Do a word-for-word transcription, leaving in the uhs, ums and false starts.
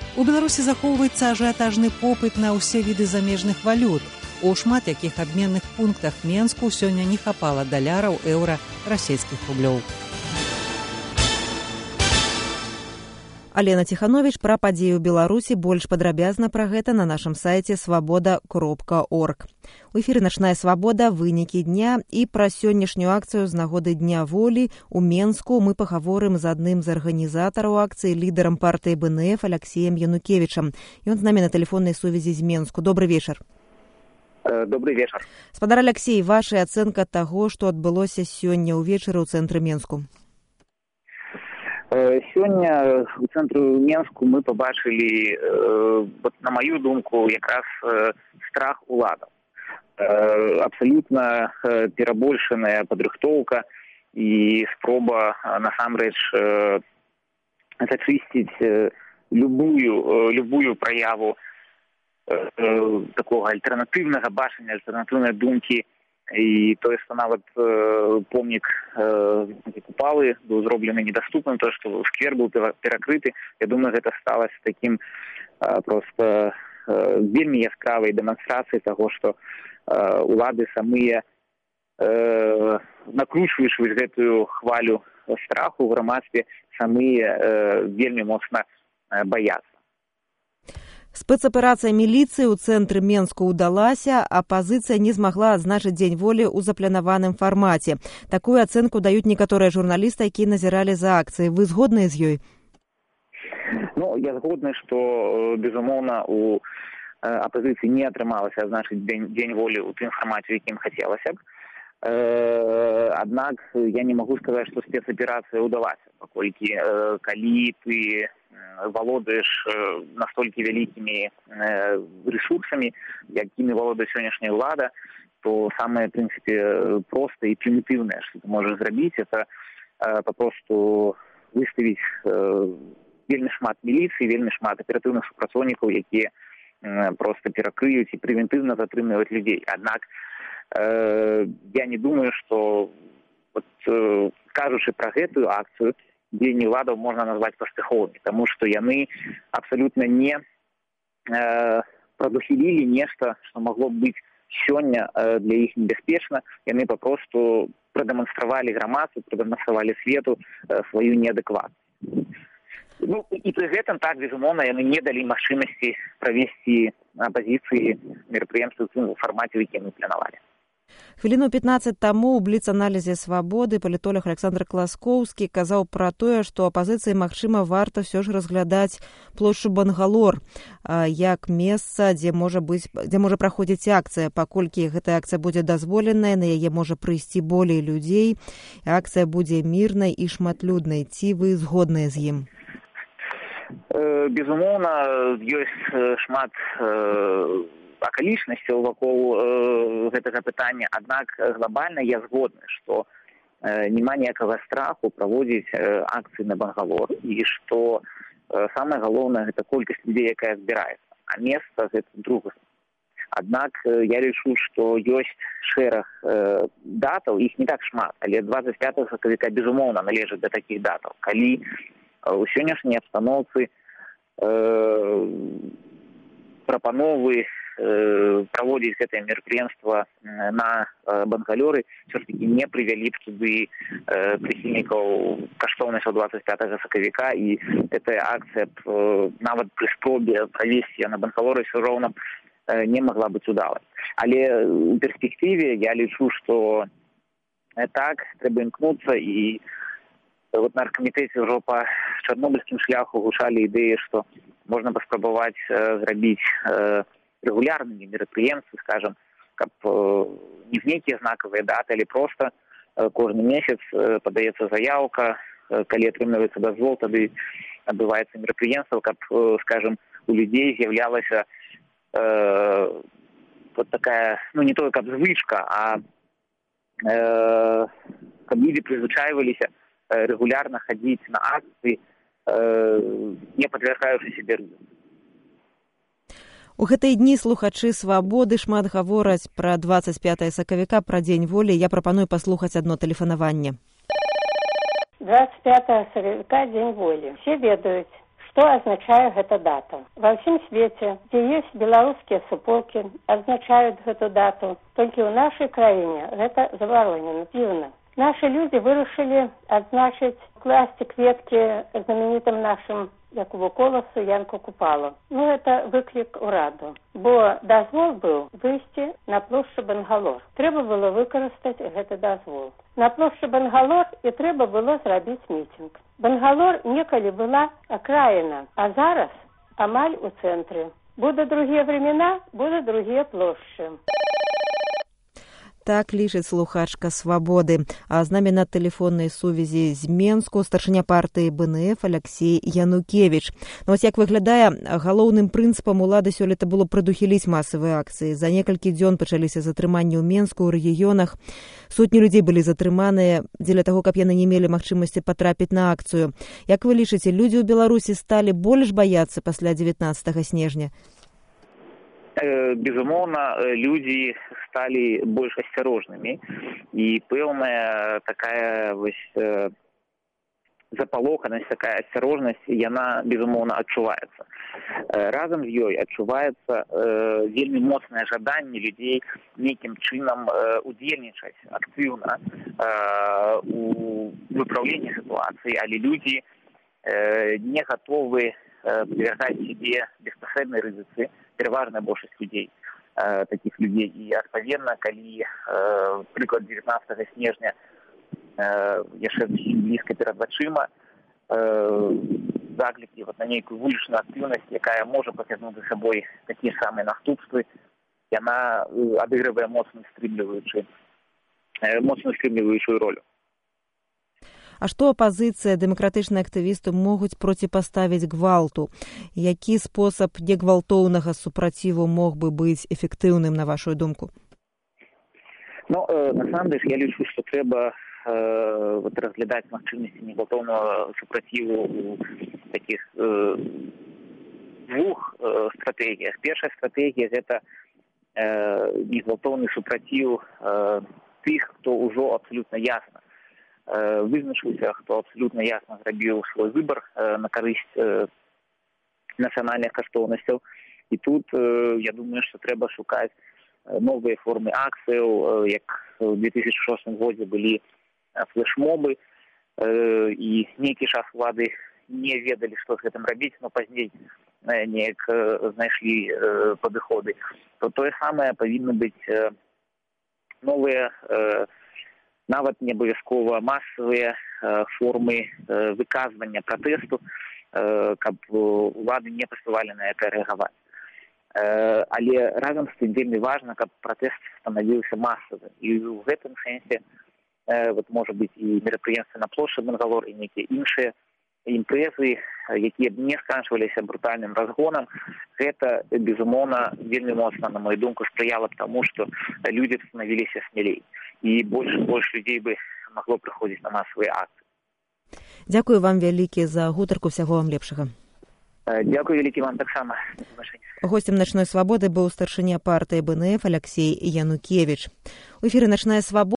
У Беларусі захоўваецца ажыятажны попыт на ўсе віды замежных валют. У шмат якіх абменных пунктах Менску сёння не хапала даляраў, еўра, расійскіх рублёў. Алена Ціхановіч пра падзеі ў Беларусі, больш падрабязна пра гэта на нашым сайце свабода кропка орг. У эфіры «Начная свабода», вынікі дня, і пра сённяшнюю акцыю з нагоды Дня волі у Менску мы пагаворым з адным з арганізатараў акцыі, лідарам партыі бэ эн эф Алексеем Янукевічам. Ён з намі на тэлефоннай сувязі з Менску. Добрый вечар. Добрый вечар. Спадар Алексей, ваша ацэнка таго, што адбылося сёння ўвечары ў цэнтры Менску? Сёння у цэнтры Менску мы пабачылі, на маю думку, якраз страх уладаў. Абсалютна перабольшаная падрыхтоўка і спроба насамрэч зачысціць любую, любую праяву такога альтэрнатыўнага бачання, альтэрнатыўнай думкі. І тое, што нават э, помнік э, купалы быў зроблены недаступным, то, што сквер быў перакрыты, я думаю, гэта стала такім э, проста э, вельмі яскравай дэманстрацыяй таго, што э, улады самыя э, накручваюць гэтую хвалю страху ў грамадстве, самыя э, вельмі моцна э, баяцца. Спецаперацыя міліцыі ў цэнтры Менску ўдалася, апазіцыя не змагла адзначыць Дзень волі ў запланаваным фармаце. Такую ацэнку даюць некаторыя журналісты, якія назіралі за акцыяй. Вы згодныя з ёй? Ну, я згодны, што, безумоўна, у апазіцыі не атрымалася адзначыць дзень, дзень волі ў тым фармаце, якім хацелася б. Аднак я не магу сказаць, што спецаперацыя ўдалася, паколькі калі ты валодаеш настолькі вялікімі ресурсамі, якімі валодае сённяшняя ўлада, то самае, в прынцыпе, простае і прымітыўнае, што ты можаш зрабіць, это папросту выставіць вельмі шмат міліцыі, вельмі шмат аператыўных супрацоўнікаў, якія проста перакрыюць і прэвентыўна затрымліваць людзей. Аднак я не думаю, што вот, кажучы пра гэтую акцыю, дзеянні ўладаў можна назваць паспяховымі, таму што яны абсалютна не э, прадухілілі нешта, што магло б быць сёння э, для іх небяспечна. Яны папросту прадэманстравалі грамадству, прадэманстравалі свету э, сваю неадэкватнасць. Ну, і пры гэтым, так, безумоўна, яны не далі магчымасці правесці апазіцыі мерапрыемствы ў тым фармаце, які мы планавалі. Хвіліну пятнаццаць таму ў бліц-аналізе «Свабоды» палітолог Александр Класкоўскі казаў пра тое, што апазіцыі, магчыма, варта ўсё ж разглядаць плошчу Бангалор як месца, дзе можа быць, дзе можа праходзіць акцыя, паколькі гэтая акцыя будзе дазволеная, на яе можа прыйсці болей людзей, акцыя будзе мірнай і шматлюднай. Ці вы згодныя з ім? Безумоўна, ёсць шмат акалічнасцяў вакол э, гэтага пытання, аднак глобальна я згодны, што э, няма ніякага страху праводзіць э, акцыі на Бангалор, і што э, самае галоўнае гэта колькасць людзей, якая збіраецца, а месца гэта другое. Аднак э, я лічу, што ёсць шэраг э, датаў, іх не так шмат, але дваццаць пятага сакавіка безумоўна належыць да такіх датаў, калі э, у сённяшняй абстаноўцы э, прапановы праводзіць гэтае мерапрыемства на Бангалоры все-таки не прывялі б туды прыхільнікаў каштоўнасцяў дваццаць пятага сакавіка, і гэтая акцыя нават пры спробе правесці на Бангалоры все роўна не магла быць удалай. Але ў перспектыве я лічу, што так трэба імкнуцца, і вот на аргкамітэце ўжо па чарнобыльскім шляху гучалі ідэі, што можна паспрабаваць зрабіць регулярнымі мерапрыемствы, скажем, каб э, не в нейкія знакавыя даты, але проста э, кожны месяц э, падаецца заяўка, э, калі атрымліваецца дазвол, тады адбываецца мерапрыемства, каб, э, скажем, у людзей з'яўлялася э, вот такая, ну не тое, каб звычка, а э, каб людзі прызвычайваліся э, регулярна хадзіць на акцыі, э, не падвяргаючы сябе рызыку. У гэтыя дні слухачы «Свабоды» шмат гавораць пра дваццаць пятага сакавіка, пра Дзень волі. Я прапаную паслухаць адно тэлефанаванне. двадцать пятого сакавіка Дзень волі. Все ведаюць, Што азначае гэта дата? Ва ўсім свеце, дзе ёсць беларускія суполкі, адзначаюць гэту дату. Толькі ў нашай краіне гэта забаронена, дзіўна. Нашы людзі вырашылі адзначыць, класці кветкі знаменитым нашым Якову Коласу, Янку Купалу. Ну, это выклік ураду. Бо дазвол быў выйсці на плошчу Бангалор. Трэба было выкарыстаць гэты дазвол. На плошчы Бангалор і трэба было зрабіць мітинг. Бангалор некалі была акраіна, а зараз амаль у цэнтры. Будут другія времена, будут другія плошчы. Так лічыць слухачка «Свабоды». А з намі на тэлефоннай сувязі з Менску старшыня партыі бэ эн эф Алексей Янукевіч. Ну, вось як выглядае, галоўным прынцыпам улады сёлета было прадухіліць масавыя акцыі. За некалькі дзён пачаліся затрыманні ў Менску, ў рэгіёнах. Сотні людзей былі затрыманыя дзеля таго, каб яны не мелі магчымасці патрапіць на акцыю. Як вы лічыце, людзі ў Беларусі сталі больш баяцца пасля дзевятнаццатага снежня? Безумоўна, людзі сталі больш асцярожнымі, і пэўная такая вось запалоханасць, такая асцярожнасць, яна, безумоўна, адчуваецца. Разам з ёй адчуваецца вельмі моцнае жаданне людзей нейкім чынам удзельнічаць актыўна у выпраўленні сітуацыі, але людзі не гатовы подвергать себе беспасрэднай рызыцы, пераважная большасць людзей, э, таких людзей. І, адпаведна, калі, э, прыклад дзевятнаццатага снежня э, яшчэ зусім блізка перад вачыма, э, заклікі вот на нейкую вулічную актыўнасць, якая можа пацягнуць за сабой такія самыя наступствы, яна э, адыгрывае моцную стрымліваючую, э, моцную стрымліваючую ролю. А што апазіцыя, дэмакратычныя актывісты могуць проціпаставіць гвалту? Які спосаб негвалтоўнага супраціву мог бы быць эфектыўным, на вашу думку? Ну, э, насамрэч, я лічу, што трэба э, вот, разглядаць магчымасці негвалтоўнага супраціву у такіх э, двух э, стратэгіях. Першая стратэгія – гэта э, негвалтоўны супраціў э, тых, хто ўжо абсалютна ясна вызначыўся, хто абсалютна ясна зрабіў свой выбар на карысць нацыянальных каштоўнасцяў. І тут, я думаю, што трэба шукаць новыя формы акцыяў, як у две тысячи шостым годзе былі флешмобы, і нейкі час улады не ведалі, што з гэтым рабіць, но пазней неяк знайшлі падыходы. То тое самае павінны быць новыя нават не абавязкова масавыя э, формы э, выказвання пратэсту, э, каб улады не паспявалі на гэта рэагаваць. Э, але разам з тым вельмі важна, каб пратэст станавіўся масавым. І ў гэтым сэнсе э, вот, можа быць і мерапрыемствы на плошчы Бангалор, і нейкія іншыя імпрэзы, якія б не сканчваліся брутальным разгонам, гэта, безумоўна, вельмі моцна, на мою думку, спрыяла б таму, што людзі станавіліся смелей. І больш і больш людзей бы магло прыходзіць на масавыя акцыі. Дзякую вам вялікі за гутарку, всяго вам лепшага. Дзякую вялікі вам таксама. Гостем «Начной свабоды» быў старшыня партыі бэ эн эф Алексей Янукевіч. У эфіры «Начная свабода»